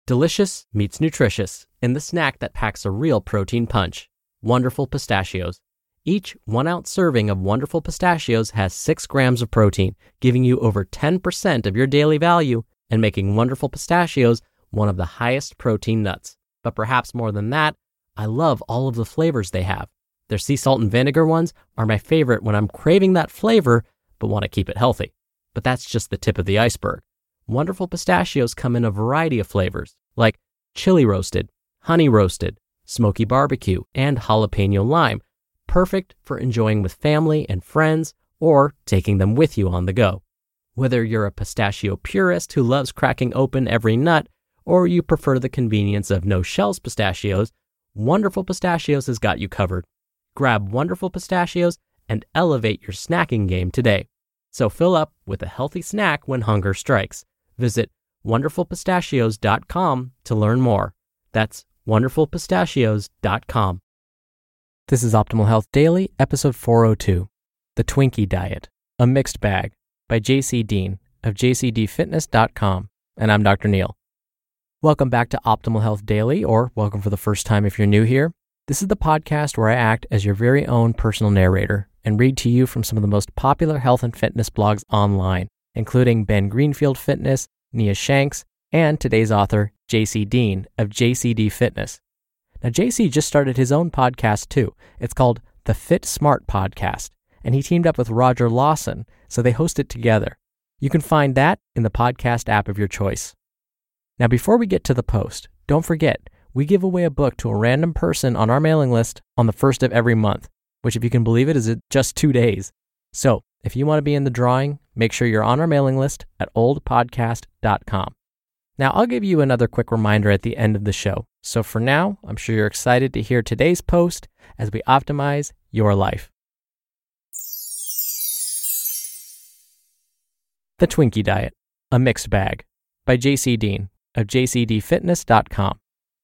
Delicious meets nutritious in the snack that packs a real protein punch. Wonderful Pistachios. Each 1-ounce serving of Wonderful Pistachios has 6 grams of protein, giving you over 10% of your daily value and making Wonderful Pistachios one of the highest protein nuts. But perhaps more than that, I love all of the flavors they have. Their sea salt and vinegar ones are my favorite when I'm craving that flavor but want to keep it healthy. But that's just the tip of the iceberg. Wonderful Pistachios come in a variety of flavors, like chili roasted, honey roasted, smoky barbecue, and jalapeno lime, perfect for enjoying with family and friends or taking them with you on the go. Whether you're a pistachio purist who loves cracking open every nut, or you prefer the convenience of no-shells pistachios, Wonderful Pistachios has got you covered. Grab Wonderful Pistachios and elevate your snacking game today. So fill up with a healthy snack when hunger strikes. Visit wonderfulpistachios.com to learn more. That's wonderfulpistachios.com. This is Optimal Health Daily, episode 402, The Twinkie Diet, a Mixed Bag, by JC Dean of jcdfitness.com, and I'm Dr. Neal. Welcome back to Optimal Health Daily, or welcome for the first time if you're new here. This is the podcast where I act as your very own personal narrator and read to you from some of the most popular health and fitness blogs online, including Ben Greenfield Fitness, Nia Shanks, and today's author, JC Dean of JCD Fitness. Now, JC just started his own podcast too. It's called the Fit Smart Podcast, and he teamed up with Roger Lawson, so they host it together. You can find that in the podcast app of your choice. Now, before we get to the post, don't forget, we give away a book to a random person on our mailing list on the first of every month, which, if you can believe it, is just 2 days. So, if you want to be in the drawing, make sure you're on our mailing list at oldpodcast.com. Now, I'll give you another quick reminder at the end of the show. So for now, I'm sure you're excited to hear today's post as we optimize your life. The Twinkie Diet, a Mixed Bag, by JC Dean of jcdfitness.com.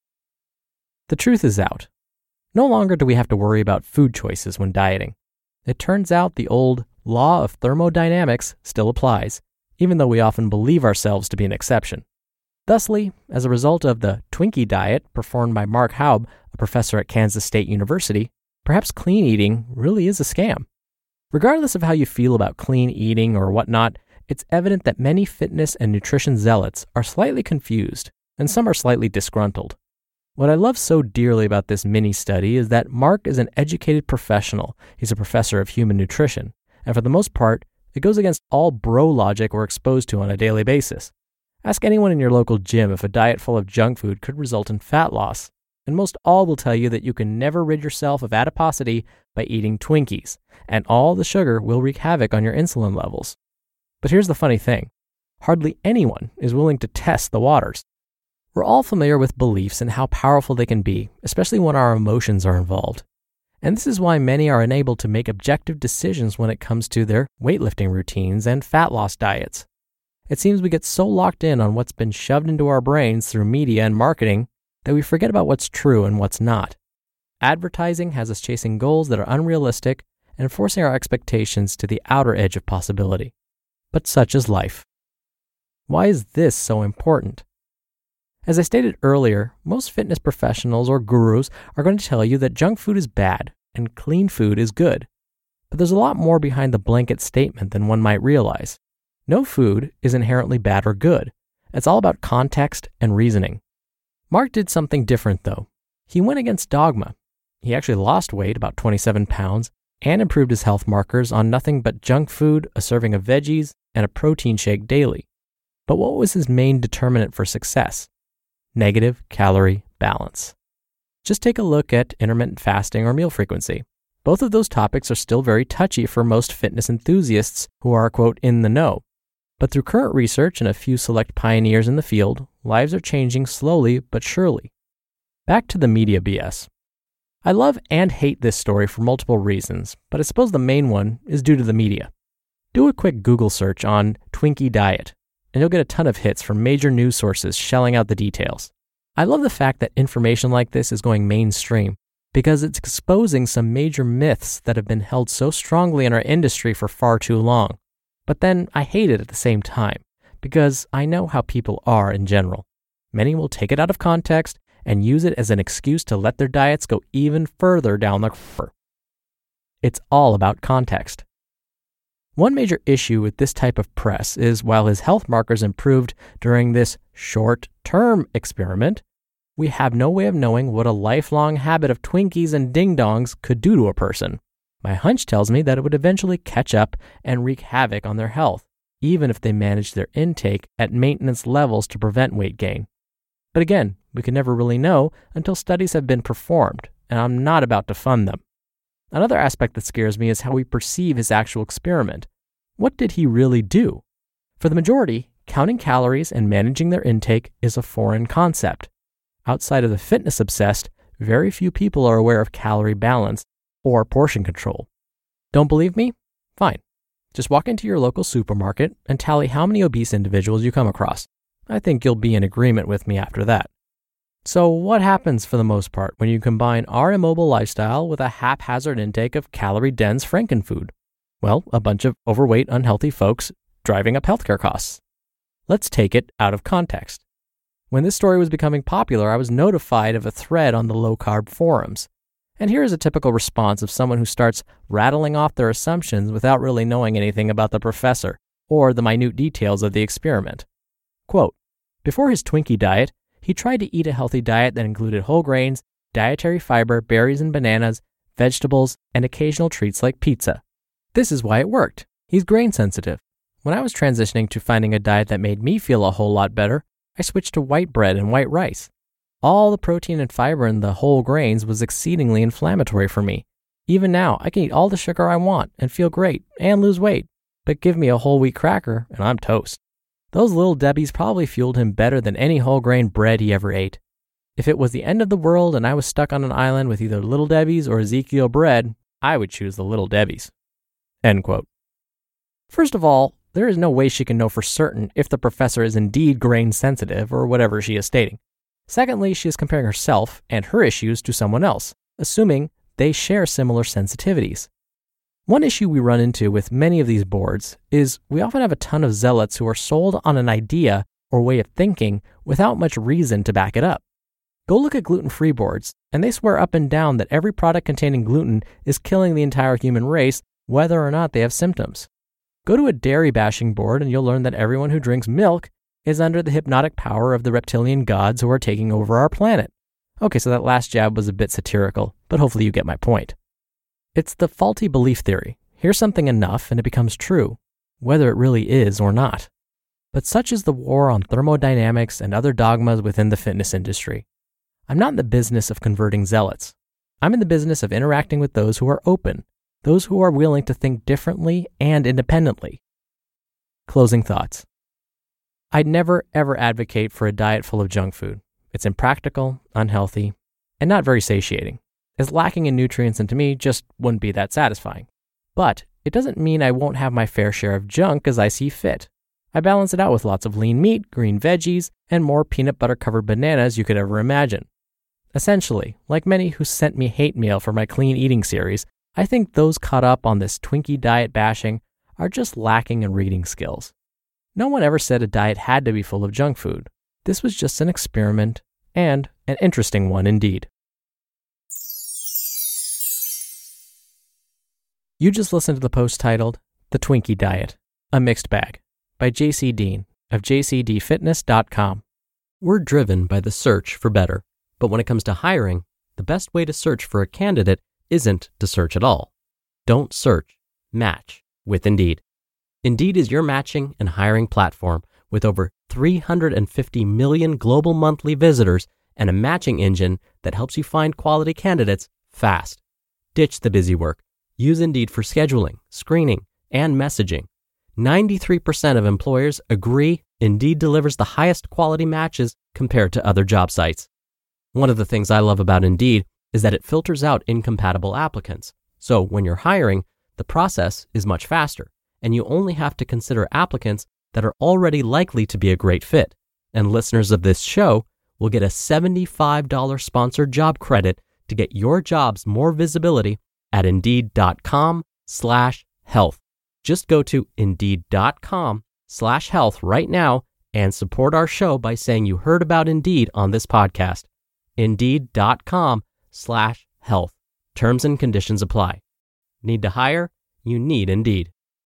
The truth is out. No longer do we have to worry about food choices when dieting. It turns out the old law of thermodynamics still applies, even though we often believe ourselves to be an exception. Thusly, as a result of the Twinkie diet performed by Mark Haub, a professor at Kansas State University, perhaps clean eating really is a scam. Regardless of how you feel about clean eating or whatnot, it's evident that many fitness and nutrition zealots are slightly confused, and some are slightly disgruntled. What I love so dearly about this mini-study is that Mark is an educated professional. He's a professor of human nutrition, and for the most part, it goes against all bro logic we're exposed to on a daily basis. Ask anyone in your local gym if a diet full of junk food could result in fat loss, and most all will tell you that you can never rid yourself of adiposity by eating Twinkies, and all the sugar will wreak havoc on your insulin levels. But here's the funny thing. Hardly anyone is willing to test the waters. We're all familiar with beliefs and how powerful they can be, especially when our emotions are involved. And this is why many are unable to make objective decisions when it comes to their weightlifting routines and fat loss diets. It seems we get so locked in on what's been shoved into our brains through media and marketing that we forget about what's true and what's not. Advertising has us chasing goals that are unrealistic and forcing our expectations to the outer edge of possibility. But such is life. Why is this so important? As I stated earlier, most fitness professionals or gurus are going to tell you that junk food is bad and clean food is good. But there's a lot more behind the blanket statement than one might realize. No food is inherently bad or good. It's all about context and reasoning. Mark did something different though. He went against dogma. He actually lost weight, about 27 pounds, and improved his health markers on nothing but junk food, a serving of veggies, and a protein shake daily. But what was his main determinant for success? Negative calorie balance. Just take a look at intermittent fasting or meal frequency. Both of those topics are still very touchy for most fitness enthusiasts who are, quote, in the know. But through current research and a few select pioneers in the field, lives are changing slowly but surely. Back to the media BS. I love and hate this story for multiple reasons, but I suppose the main one is due to the media. Do a quick Google search on Twinkie diet, and you'll get a ton of hits from major news sources shelling out the details. I love the fact that information like this is going mainstream, because it's exposing some major myths that have been held so strongly in our industry for far too long. But then I hate it at the same time, because I know how people are in general. many will take it out of context and use it as an excuse to let their diets go even further down the river. It's all about context. One major issue with this type of press is while his health markers improved during this short-term experiment, we have no way of knowing what a lifelong habit of Twinkies and ding-dongs could do to a person. My hunch tells me that it would eventually catch up and wreak havoc on their health, even if they managed their intake at maintenance levels to prevent weight gain. But again, we can never really know until studies have been performed, and I'm not about to fund them. Another aspect that scares me is how we perceive his actual experiment. What did he really do? For the majority, counting calories and managing their intake is a foreign concept. Outside of the fitness-obsessed, very few people are aware of calorie balance or portion control. Don't believe me? Fine. Just walk into your local supermarket and tally how many obese individuals you come across. I think you'll be in agreement with me after that. So what happens for the most part when you combine our immobile lifestyle with a haphazard intake of calorie-dense frankenfood? Well, a bunch of overweight, unhealthy folks driving up healthcare costs. Let's take it out of context. When this story was becoming popular, I was notified of a thread on the low-carb forums. And here is a typical response of someone who starts rattling off their assumptions without really knowing anything about the professor or the minute details of the experiment. Quote, before his Twinkie diet, he tried to eat a healthy diet that included whole grains, dietary fiber, berries and bananas, vegetables, and occasional treats like pizza. This is why it worked. He's grain sensitive. When I was transitioning to finding a diet that made me feel a whole lot better, I switched to white bread and white rice. All the protein and fiber in the whole grains was exceedingly inflammatory for me. Even now, I can eat all the sugar I want and feel great and lose weight, but give me a whole wheat cracker and I'm toast. Those Little Debbies probably fueled him better than any whole grain bread he ever ate. If it was the end of the world and I was stuck on an island with either Little Debbies or Ezekiel bread, I would choose the Little Debbies. End quote. First of all, there is no way she can know for certain if the professor is indeed grain sensitive or whatever she is stating. Secondly, she is comparing herself and her issues to someone else, assuming they share similar sensitivities. One issue we run into with many of these boards is we often have a ton of zealots who are sold on an idea or way of thinking without much reason to back it up. Go look at gluten-free boards, and they swear up and down that every product containing gluten is killing the entire human race, whether or not they have symptoms. Go to a dairy-bashing board and you'll learn that everyone who drinks milk is under the hypnotic power of the reptilian gods who are taking over our planet. Okay, so that last jab was a bit satirical, but hopefully you get my point. It's the faulty belief theory. Hear something enough and it becomes true, whether it really is or not. But such is the war on thermodynamics and other dogmas within the fitness industry. I'm not in the business of converting zealots. I'm in the business of interacting with those who are open, those who are willing to think differently and independently. Closing thoughts. I'd never ever advocate for a diet full of junk food. It's impractical, unhealthy, and not very satiating. It's lacking in nutrients and to me just wouldn't be that satisfying. But it doesn't mean I won't have my fair share of junk as I see fit. I balance it out with lots of lean meat, green veggies, and more peanut butter covered bananas you could ever imagine. Essentially, like many who sent me hate mail for my clean eating series, I think those caught up on this Twinkie diet bashing are just lacking in reading skills. No one ever said a diet had to be full of junk food. This was just an experiment, and an interesting one indeed. You just listened to the post titled, The Twinkie Diet, A Mixed Bag, by JC Dean of jcdfitness.com. We're driven by the search for better, but when it comes to hiring, the best way to search for a candidate isn't to search at all. Don't search, match with Indeed. Indeed is your matching and hiring platform with over 350 million global monthly visitors and a matching engine that helps you find quality candidates fast. Ditch the busy work. Use Indeed for scheduling, screening, and messaging. 93% of employers agree Indeed delivers the highest quality matches compared to other job sites. One of the things I love about Indeed is that it filters out incompatible applicants. So when you're hiring, the process is much faster, and you only have to consider applicants that are already likely to be a great fit. And listeners of this show will get a $75 sponsored job credit to get your jobs more visibility at Indeed.com/health. Just go to Indeed.com/health right now and support our show by saying you heard about Indeed on this podcast. Indeed.com/health. Terms and conditions apply. Need to hire? You need Indeed.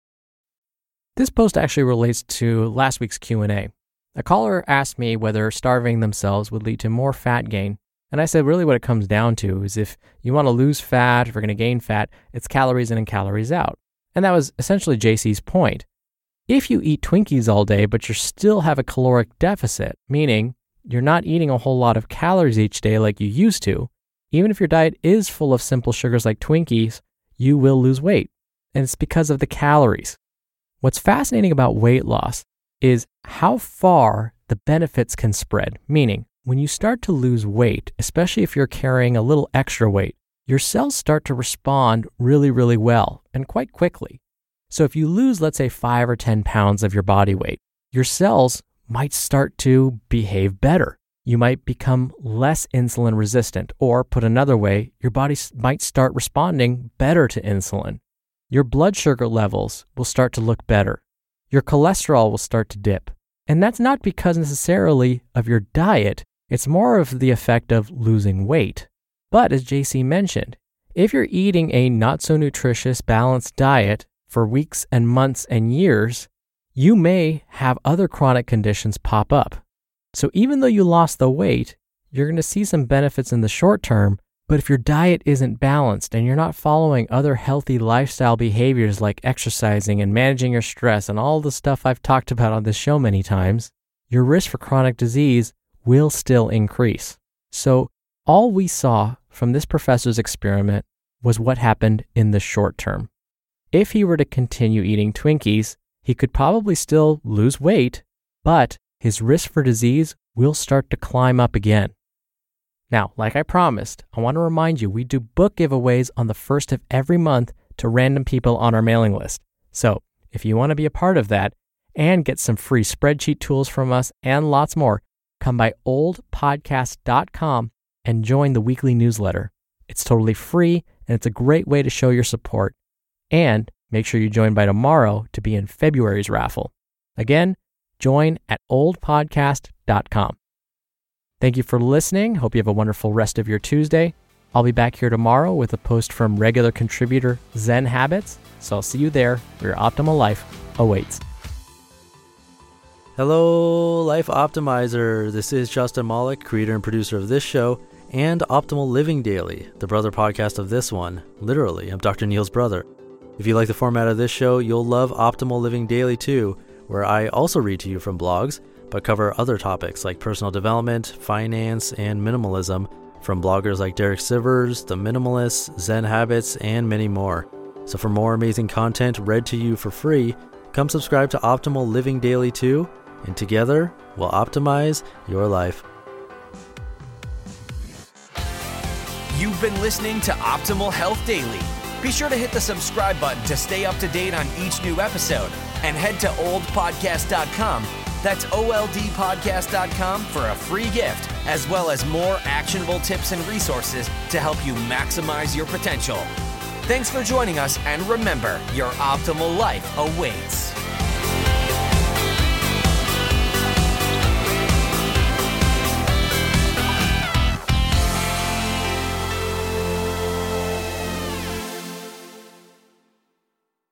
This post actually relates to last week's Q&A. A caller asked me whether starving themselves would lead to more fat gain. And I said really what it comes down to is if you want to lose fat, if you're going to gain fat, it's calories in and calories out. And that was essentially JC's point. If you eat Twinkies all day, but you still have a caloric deficit, meaning you're not eating a whole lot of calories each day like you used to, even if your diet is full of simple sugars like Twinkies, you will lose weight. And it's because of the calories. What's fascinating about weight loss is how far the benefits can spread, meaning when you start to lose weight, especially if you're carrying a little extra weight, your cells start to respond really, really well and quite quickly. So if you lose, let's say 5 or 10 pounds of your body weight, your cells might start to behave better. You might become less insulin resistant, or put another way, your body might start responding better to insulin. Your blood sugar levels will start to look better. Your cholesterol will start to dip. And that's not because necessarily of your diet, it's more of the effect of losing weight. But as JC mentioned, if you're eating a not so nutritious, balanced diet for weeks and months and years, you may have other chronic conditions pop up. So even though you lost the weight, you're going to see some benefits in the short term, but if your diet isn't balanced and you're not following other healthy lifestyle behaviors like exercising and managing your stress and all the stuff I've talked about on this show many times, your risk for chronic disease will still increase. So all we saw from this professor's experiment was what happened in the short term. If he were to continue eating Twinkies, he could probably still lose weight, but his risk for disease will start to climb up again. Now, like I promised, I want to remind you, we do book giveaways on the first of every month to random people on our mailing list. So if you want to be a part of that and get some free spreadsheet tools from us and lots more, come by oldpodcast.com and join the weekly newsletter. It's totally free and it's a great way to show your support. And make sure you join by tomorrow to be in February's raffle. Again, join at oldpodcast.com. Thank you for listening. Hope you have a wonderful rest of your Tuesday. I'll be back here tomorrow with a post from regular contributor Zen Habits. So I'll see you there where your optimal life awaits. Hello, Life Optimizer. This is Justin Malik, creator and producer of this show and Optimal Living Daily, the brother podcast of this one. Literally, I'm Dr. Neil's brother. If you like the format of this show, you'll love Optimal Living Daily too, where I also read to you from blogs, but cover other topics like personal development, finance, and minimalism from bloggers like Derek Sivers, The Minimalists, Zen Habits, and many more. So for more amazing content read to you for free, come subscribe to Optimal Living Daily too, and together we'll optimize your life. You've been listening to Optimal Health Daily. Be sure to hit the subscribe button to stay up to date on each new episode, and head to oldpodcast.com. That's oldpodcast.com for a free gift, as well as more actionable tips and resources to help you maximize your potential. Thanks for joining us, and remember, your optimal life awaits.